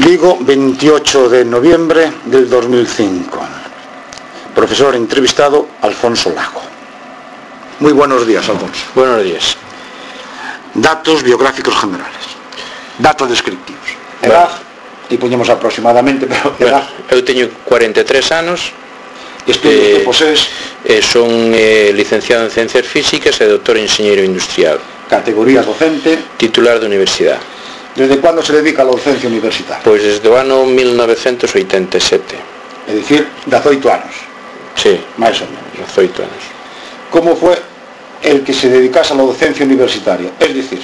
Vigo, 28 de noviembre del 2005. Profesor entrevistado, Alfonso Lago. Muy buenos días, Alfonso. Buenos días. Datos biográficos generales. Datos descriptivos. Edad, y poñemos aproximadamente, pero edad. Eu teño 43 anos. Estudios que posees. Son licenciado en Ciencias Físicas e doutor en Enxeñeiro Industrial. Categoría docente. Titular de universidade. ¿Desde cuándo se dedica a la docencia universitaria? Pois desde o ano 1987. É dicir, 18 anos. Sí, máis ou menos. 18 anos. ¿Cómo fue el que se dedicase a la docencia universitaria? Es decir,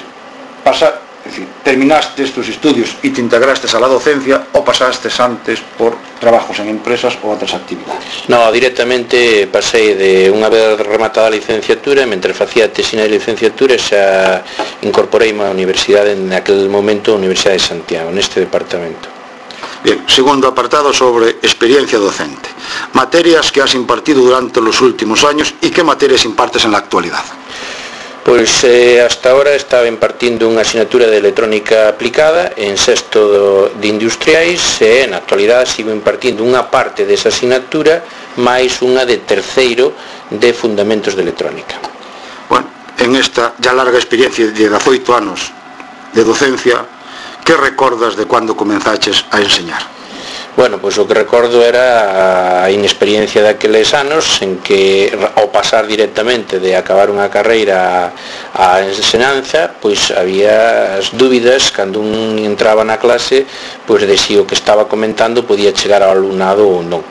terminaste tus estudios y te integraste a la docencia o pasaste antes por trabajos en empresas o otras actividades? No, directamente pasei de unha vez rematada a licenciatura, mentre facía a tesina de licenciatura xa incorporei a universidade en aquel momento, a Universidade de Santiago, neste departamento. Bien, segundo apartado sobre experiencia docente. Materias que has impartido durante los últimos años y qué materias impartes en la actualidad. Pois hasta ahora estaba impartindo unha asignatura de electrónica aplicada en sexto de industriais e na actualidade sigo impartindo unha parte desa asignatura máis unha de terceiro de fundamentos de electrónica. Bueno, en esta ya larga experiencia de 18 anos de docencia, ¿qué recordas de cuando comenzaches a enseñar? Bueno, pois o que recordo era a inexperiencia daqueles anos en que ao pasar directamente de acabar unha carreira á ensinanza, pois había as dúbidas cando un entraba na clase, pois de si o que estaba comentando podía chegar ao alumnado ou non.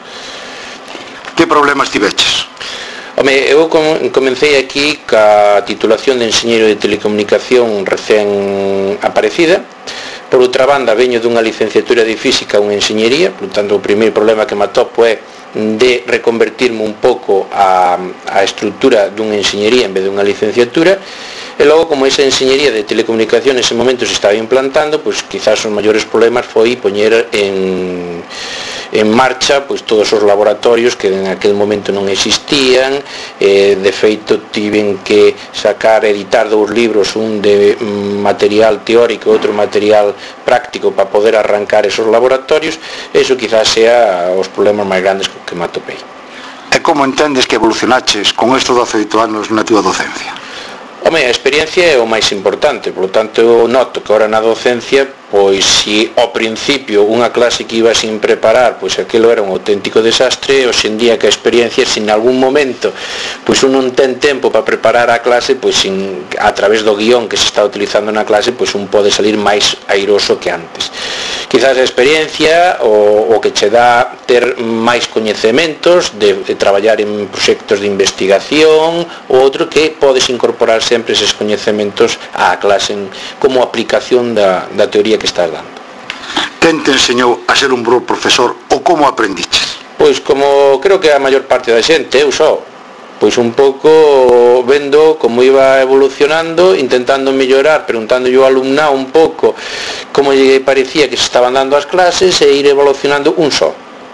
Que problemas tiveches? Home, eu comecei aquí ca titulación de enxeñeiro de telecomunicación recén aparecida. Por outra banda, veño dunha licenciatura de física a unha enxeñería, por tanto, o primeiro problema que me atopo é de reconvertirme un pouco a estrutura dunha enxeñería en vez dunha licenciatura, e logo, como esa enxeñería de telecomunicación nese momento se estaba implantando, pois quizás os maiores problemas foi poñer en marcha pois todos os laboratorios que en aquel momento non existían. De feito tiven que editar 2 libros, un de material teórico e outro material práctico para poder arrancar esos laboratorios. Eso quizás sea os problemas máis grandes que me atopei. E como entendes que evolucionaches con estes 18 anos na túa docencia? Home, a experiencia é o máis importante, por lo tanto eu noto que ahora na docencia, pois se ao principio unha clase que iba sin preparar, pois aquilo era un auténtico desastre, hoxe en día que a experiencia, se en algún momento pois un non ten tempo para preparar a clase, pois a través do guión que se está utilizando na clase, pois un pode salir máis airoso que antes. Quizás a experiencia o que che dá ter máis coñecementos de traballar en proxectos de investigación, ou outro que podes incorporar sempre eses coñecementos á clase como aplicación da teoría que estás dando. Quen te enseñou a ser un bo profesor ou como aprendiches? Pois como creo que a maior parte da xente, eu só. Pois un pouco vendo como iba evolucionando, intentando mellorar, preguntando ao alumnado un pouco como lle parecía que se estaban dando as clases e ir evolucionando un só.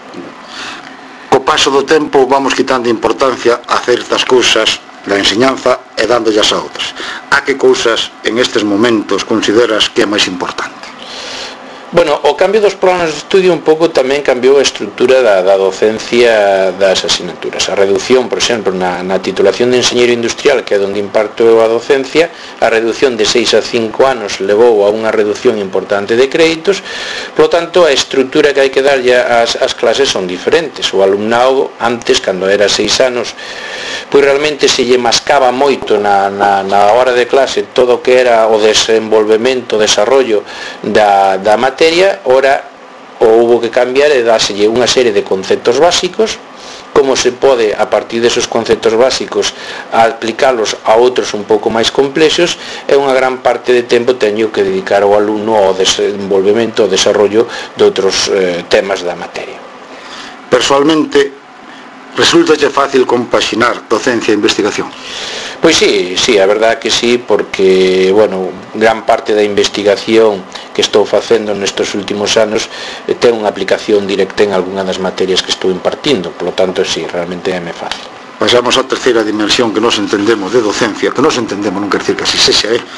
Co paso do tempo vamos quitando importancia a certas cousas da enseñanza e dándollas a outras. A que cousas en estes momentos consideras que é máis importante? Bueno, o cambio dos planos de estudio un pouco tamén cambiou a estrutura da docencia das asignaturas. A reducción, por exemplo, na titulación de enxeñeiro industrial, que é onde imparto eu a docencia, a reducción de 6 a 5 anos levou a unha reducción importante de créditos, por lo tanto, a estrutura que hai que darlle ás clases son diferentes. O alumnado, antes, cando era 6 anos, pois realmente se lle mascaba moito na hora de clase todo o que era o desenvolvemento, o desarrollo da materia. Ora houbo que cambiar e dáselle unha serie de conceptos básicos, como se pode a partir desos conceptos básicos aplicalos a outros un pouco máis complexos, e unha gran parte de tempo teño que dedicar ao alumno ao desenvolvemento, ao desarrollo de outros temas da materia. Personalmente, resultache fácil compaxinar docencia e investigación? Pois sí, a verdade que sí, porque, bueno, gran parte da investigación que estou facendo nestes últimos anos ten unha aplicación directa en algunha das materias que estou impartindo, por lo tanto, sí, realmente é fácil. Pasamos á terceira dimensión que nos entendemos de docencia, que nos entendemos, non quer decir que así sexa,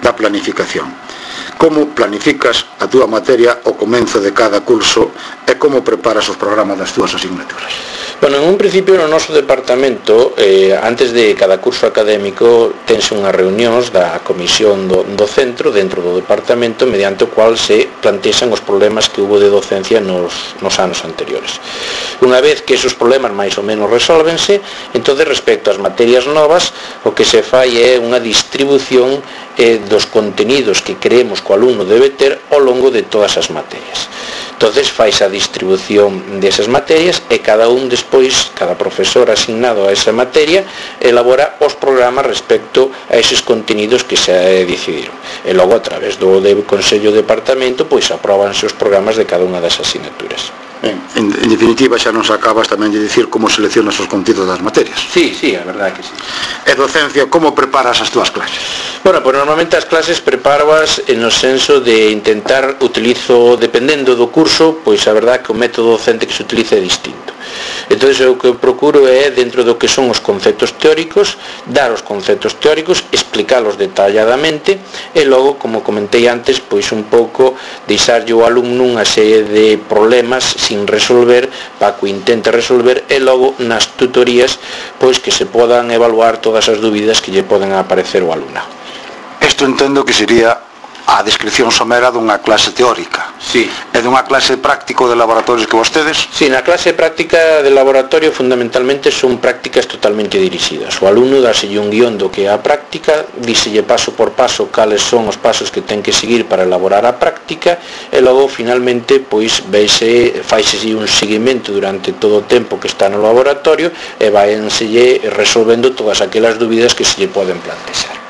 da planificación. Como planificas a túa materia ao comezo de cada curso e como preparas os programas das túas asignaturas? Bueno, en un principio no noso departamento, antes de cada curso académico, tense unhas reunións da comisión do centro dentro do departamento mediante o cual se plantexan os problemas que hubo de docencia nos anos anteriores. Unha vez que esos problemas máis ou menos resolvense, entonces respecto ás materias novas, o que se fai é unha distribución dos contenidos que creemos que o alumno debe ter ao longo de todas as materias. Entonces fais a distribución desas materias e cada profesor asignado a esa materia elabora os programas respecto a eses contenidos que se decidiron. E logo a través do Consello de Departamento pois apróbanse os programas de cada unha das asignaturas. En definitiva, xa nos acabas tamén de dicir como seleccionas os contidos das materias. Sí, a verdade que sí. E docencia, como preparas as túas clases? Bueno, pues normalmente as clases prepároas no senso de intentar dependendo do curso, pois a verdade que o método docente que se utiliza é distinto. Entón, o que procuro é, dentro do que son os conceptos teóricos, dar os conceptos teóricos, explicalos detalladamente e logo, como comentei antes, pois un pouco deixarlle ao alumno unha serie de problemas sin resolver para que o intente resolver e logo nas tutorías pois que se podan evaluar todas as dúbidas que lle poden aparecer ao alumno. Isto entendo que sería a descripción somera dunha clase teórica. Sí. E dunha clase práctico de laboratorios que vostedes? Sí, na clase práctica de laboratorio fundamentalmente son prácticas totalmente dirixidas. O alumno dáselle un guión do que é a práctica, díselle paso por paso cales son os pasos que ten que seguir para elaborar a práctica e logo finalmente pois faise un seguimento durante todo o tempo que está no laboratorio e vaenselle resolvendo todas aquelas dúbidas que se lle poden plantexar.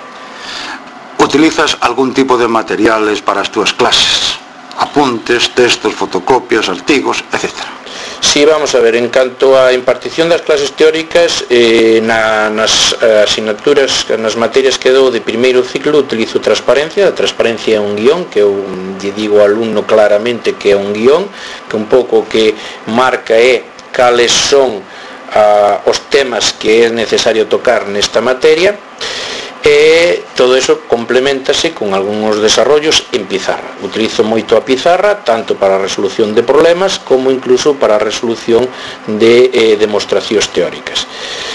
Utilizas algún tipo de materiales para as túas clases? Apuntes, textos, fotocopias, artigos, etc. Sí, vamos a ver, en canto á impartición das clases teóricas, nas asignaturas, nas materias que dou de primeiro ciclo utilizo transparencia. A transparencia é un guión que eu lle digo ao alumno claramente que é un guión, que un pouco que marca é cales son os temas que é necesario tocar nesta materia. E todo eso complementase con algúns desarrollos en pizarra. Utilizo moito a pizarra tanto para a resolución de problemas como incluso para a resolución de demostracións teóricas.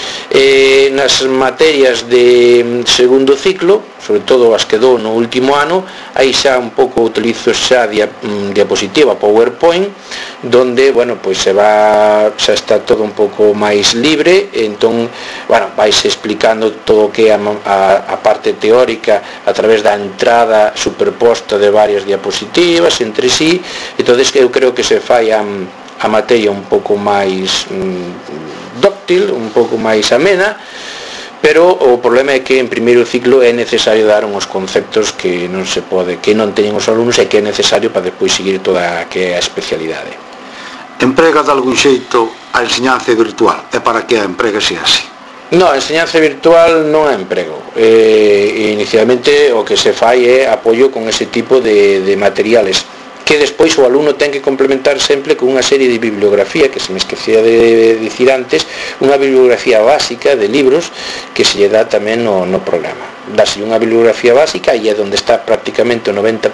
Nas materias de segundo ciclo, sobre todo as que dou no último ano, aí xa un pouco utilizo xa diapositiva PowerPoint, donde, bueno, pois xa está todo un pouco máis libre, entón, bueno, vais explicando todo o que é a parte teórica a través da entrada superposta de varias diapositivas entre sí, entón eu creo que se fai a materia un pouco máis dóctil, un pouco máis amena, pero o problema é que en primeiro ciclo é necesario dar uns conceptos que non teñen os alumnos e que é necesario para despois seguir toda a que é a especialidade. Emprega de algún xeito a enseñanza virtual? E para que a emprega se así? Non, a enseñanza virtual non a emprego. Inicialmente o que se fai é apoio con ese tipo de materiales que despois o alumno ten que complementar sempre con unha serie de bibliografía, que se me esquecía de dicir antes, unha bibliografía básica de libros que se lle dá tamén no programa. Dase unha bibliografía básica e é onde está prácticamente o 90%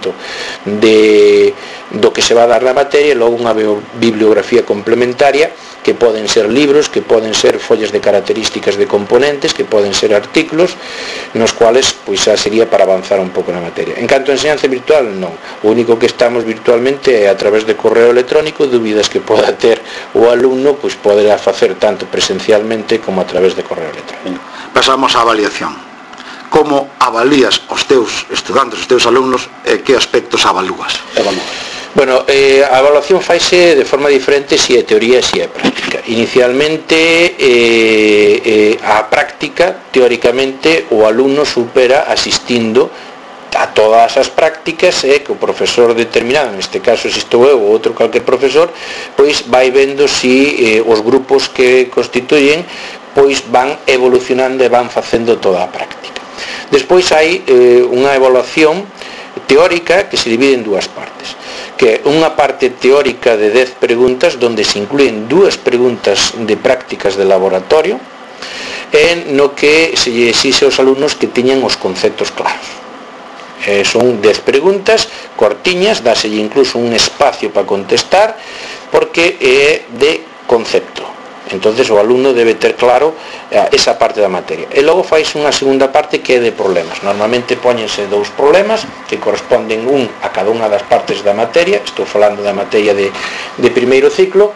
do que se va a dar na materia, e logo unha bibliografía complementaria que poden ser libros, que poden ser follas de características de componentes, que poden ser artículos, nos cuales pois xa sería para avanzar un pouco na materia. En canto a enseñanza virtual, non. O único que estamos virtualmente é a través de correo electrónico, dúbidas que poda ter o alumno, pois poderá facer tanto presencialmente como a través de correo electrónico. Pasamos á avaliación. Como avalías os teus estudantes, os teus alumnos, e que aspectos evalúas? Bueno, a evaluación faise de forma diferente se é teoría e se é práctica. Inicialmente, a práctica, teóricamente, o alumno supera asistindo a todas as prácticas que o profesor determinado, neste caso se estou eu ou outro calquer profesor, pois vai vendo se os grupos que constituyen pois van evolucionando e van facendo toda a práctica. Despois hai unha evaluación teórica que se divide en dúas partes, que é unha parte teórica de 10 preguntas onde se incluen 2 preguntas de prácticas de laboratorio e no que se lle exixe aos alumnos que teñan os conceptos claros. Son 10 preguntas cortiñas, dáselle incluso un espacio para contestar, porque é de concepto. Entonces o alumno debe ter claro esa parte da materia. E logo faise unha segunda parte que é de problemas. Normalmente póñense 2 problemas que corresponden a cada unha das partes da materia. Estou falando da materia de primeiro ciclo.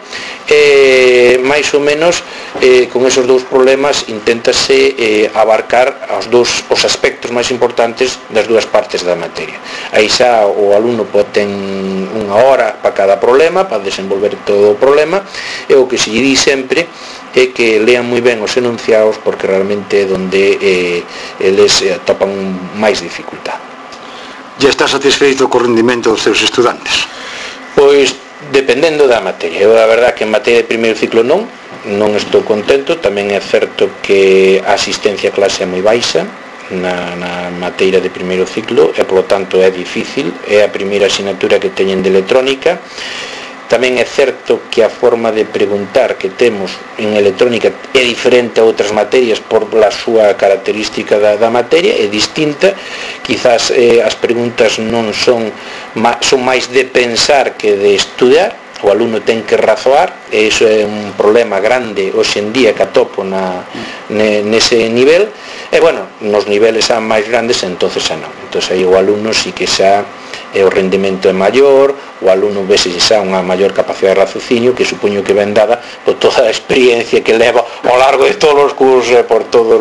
Mais ou menos con esos 2 problemas inténtase abarcar os aspectos máis importantes das 2 partes da materia. Aí xa o alumno ten 1 hora para cada problema, para desenvolver todo o problema, e o que se lle di sempre é que lean moi ben os enunciados, porque realmente é onde eles topan máis dificultad. E está satisfeito co rendimento dos seus estudantes? Pois dependendo da materia. Eu a verdad que en materia de primeiro ciclo non estou contento. Tamén é certo que a asistencia a clase é moi baixa na materia de primeiro ciclo, e polo tanto é difícil. É a primeira asignatura que teñen de electrónica. Tamén é certo que a forma de preguntar que temos en electrónica é diferente a outras materias por la súa característica da materia, é distinta. Quizás as preguntas non son máis de pensar que de estudiar. O alumno ten que razoar, e iso é un problema grande hoxe en día que atopo nese nivel. E bueno, nos niveles xa máis grandes entonces xa non. Entonces aí o alumno sí que xa o rendimento é maior, o alumno vese xa unha maior capacidade de raciocinio, que supoño que ven dada por toda a experiencia que leva ao largo de todos os cursos, por todos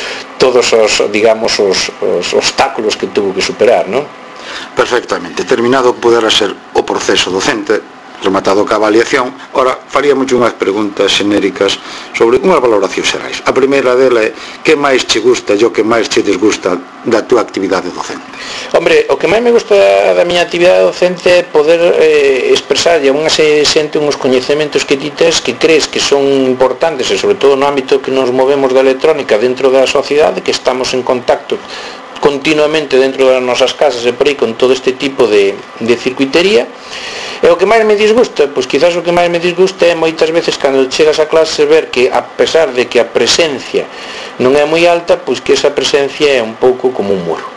os digamos os obstáculos que tuvo que superar, non? Perfectamente. Terminado poderá ser o proceso docente, rematado ca avaliación. Ora, faríamos unhas preguntas xenéricas sobre unhas valoracións xerais. A primeira dela é: que máis che gusta e o que máis che desgusta da túa actividade docente? Hombre, o que máis me gusta da miña actividade docente é poder expresar a unha xente uns coñecementos que ti tes, que crees que son importantes, e sobre todo no ámbito que nos movemos da electrónica dentro da sociedade, que estamos en contacto continuamente dentro das nosas casas e por aí con todo este tipo de circuitería. E o que máis me disgusta? Pois quizás o que máis me disgusta é moitas veces cando chegas a clase ver que, a pesar de que a presencia non é moi alta, pois que esa presencia é un pouco como un muro.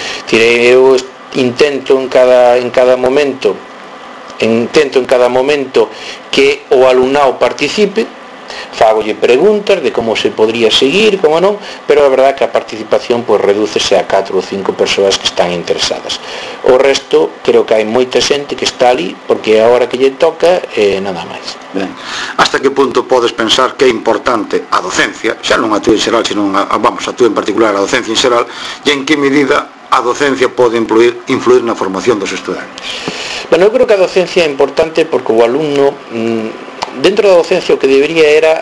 Eu intento en cada momento que o alumnado participe, fagolle preguntas de como se podría seguir, como non, pero a verdade que a participación pois redúcese a 4 ou 5 persoas que están interesadas. O resto, creo que hai moita xente que está ali porque é a hora que lle toca e nada máis. Ben. Hasta que punto podes pensar que é importante a docencia, xa non a túa en xeral, senón a túa en particular, a docencia en xeral, e en que medida a docencia pode influir na formación dos estudantes? Bueno, eu creo que a docencia é importante porque o alumno, dentro da docencia, o que debería era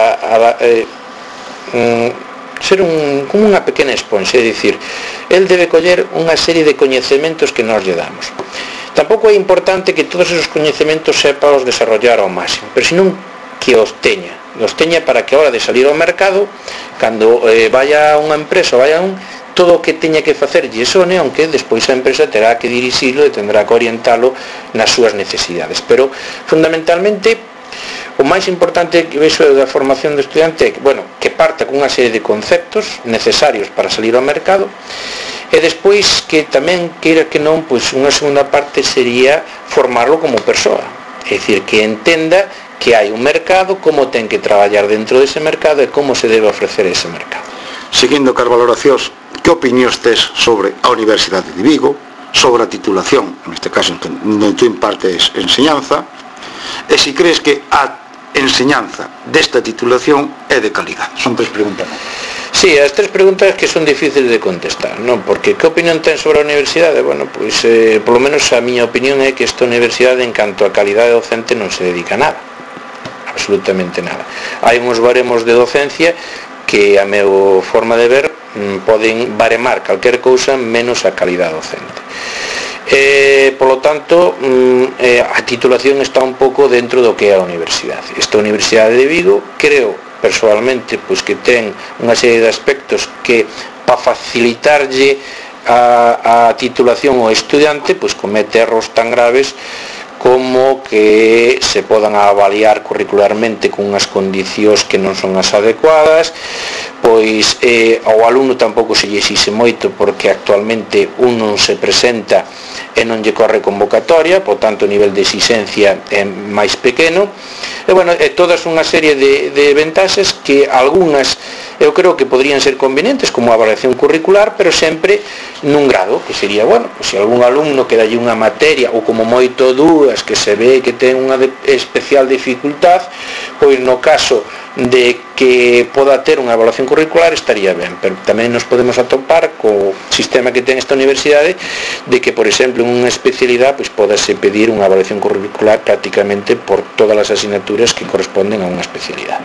ser como unha pequena esponxa, é dicir, el debe coller unha serie de coñecementos que nós lle damos. Tampouco é importante que todos esos coñecementos sepa os desarrollar ao máximo, pero senón que os teña para que a hora de salir ao mercado, cando vaya a unha empresa ou vaya a todo o que teña que facer lle sone, aunque despois a empresa terá que dirixilo e tendrá que orientalo nas súas necesidades. Pero fundamentalmente o máis importante que vexo da formación do estudante é que parta con unha serie de conceptos necesarios para salir ao mercado, e despois que tamén, queira que non, pois unha segunda parte sería formarlo como persoa, é dicir, que entenda que hai un mercado, como ten que traballar dentro dese mercado e como se debe ofrecer ese mercado. Seguindo cas valoracións, que opinións tes sobre a Universidade de Vigo, sobre a titulación, neste caso onde tú impartes enseñanza, e se crees que a enseñanza desta titulación é de calidad? Son 3 preguntas. Sí, as 3 preguntas que son difíciles de contestar, non? Porque que opinión ten sobre a universidade? Bueno, pois, polo menos a miña opinión é que esta universidade, en canto a calidade docente, non se dedica a nada, absolutamente nada. Hai uns baremos de docencia que, a meu forma de ver, poden baremar calquer cousa menos a calidade docente. Polo tanto, a titulación está un pouco dentro do que é a universidade. Esta Universidade de Vigo, creo persoalmente, pois que ten unha serie de aspectos que, para facilitarlle a titulación ao estudiante, pois comete erros tan graves como que se podan avaliar curricularmente con unhas condicións que non son as adecuadas, pois ao alumno tampouco se lle exixe moito porque actualmente un non se presenta e non lle corre convocatoria, por tanto o nivel de exigencia é máis pequeno, e bueno, todas unha serie de ventaxes que algunhas eu creo que poderían ser convenientes como a avaliación curricular, pero sempre nun grado, que sería, bueno, pues, se algún alumno que dalle unha materia ou como moito dúas que se ve que ten unha especial dificultad, pois no caso de que poda ter unha evaluación curricular estaría ben, pero tamén nos podemos atopar co sistema que ten esta universidade de que, por exemplo, en unha especialidade pois podase pedir unha evaluación curricular prácticamente por todas as asignaturas que corresponden a unha especialidade.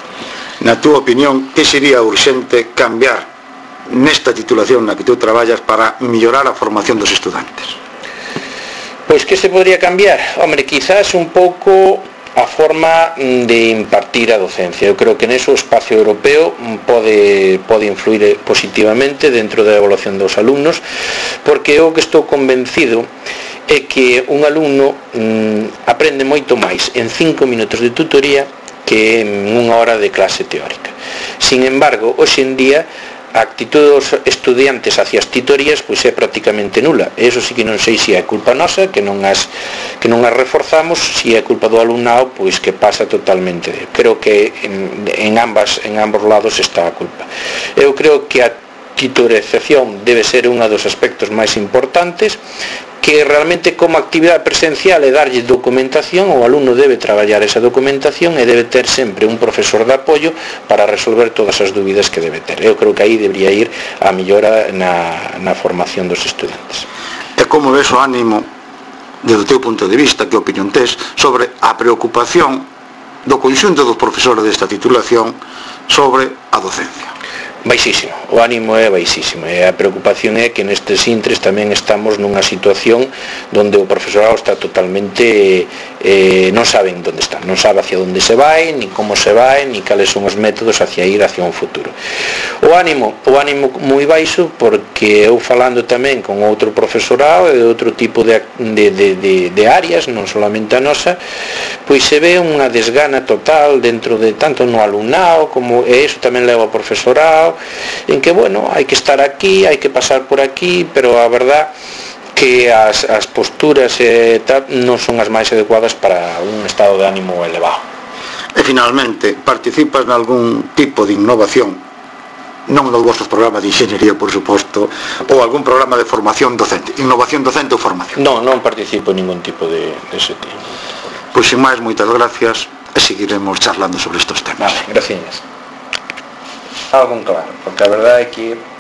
Na túa opinión, que sería urxente cambiar nesta titulación na que tú traballas para mellorar a formación dos estudantes? Pois que se podría cambiar? Hombre, quizás un pouco a forma de impartir a docencia. Eu creo que neso o espacio europeo pode influir positivamente dentro da evaluación dos alumnos, porque eu que estou convencido é que un alumno aprende moito máis en 5 minutos de tutoría que en unha hora de clase teórica. Sin embargo, hoxe en día a actitude dos estudiantes hacia as titorías pois é prácticamente nula. E iso sí que non sei se é culpa nosa, que non as reforzamos, se é culpa do alumnado, pois que pasa totalmente. Creo que en ambos lados está a culpa. Eu creo que a titorización debe ser un dos aspectos máis importantes, que realmente como actividade presencial é darlle documentación, o alumno debe traballar esa documentación e debe ter sempre un profesor de apoio para resolver todas as dúbidas que debe ter. Eu creo que aí debería ir a mellora na formación dos estudantes. E como ves o ánimo, desde o teu punto de vista, que opinión tes sobre a preocupación do conxunto dos profesores desta titulación sobre a docencia? Baixísimo, o ánimo é baixísimo, e a preocupación é que nestes intres tamén estamos nunha situación onde o profesorado está totalmente non saben onde está, non sabe hacia onde se vai, ni como se vai, ni cales son os métodos hacia ir hacia un futuro. O ánimo moi baixo, porque eu falando tamén con outro profesorado e de outro tipo de áreas, non solamente a nosa, pois se ve unha desgana total dentro de tanto no alumnado como, e iso tamén leva ao profesorado, en que, bueno, hai que estar aquí, hai que pasar por aquí, pero a verdad que as posturas non son as máis adecuadas para un estado de ánimo elevado. E finalmente, participas en algún tipo de innovación, non nos vosos programas de inxeniería, por suposto, ou algún programa de formación docente, innovación docente ou formación? Non participo en ningún tipo de ese tipo. Pois sin máis, moitas gracias, e seguiremos charlando sobre estes temas. Vale, gracias. Algo claro, porque a verdade é que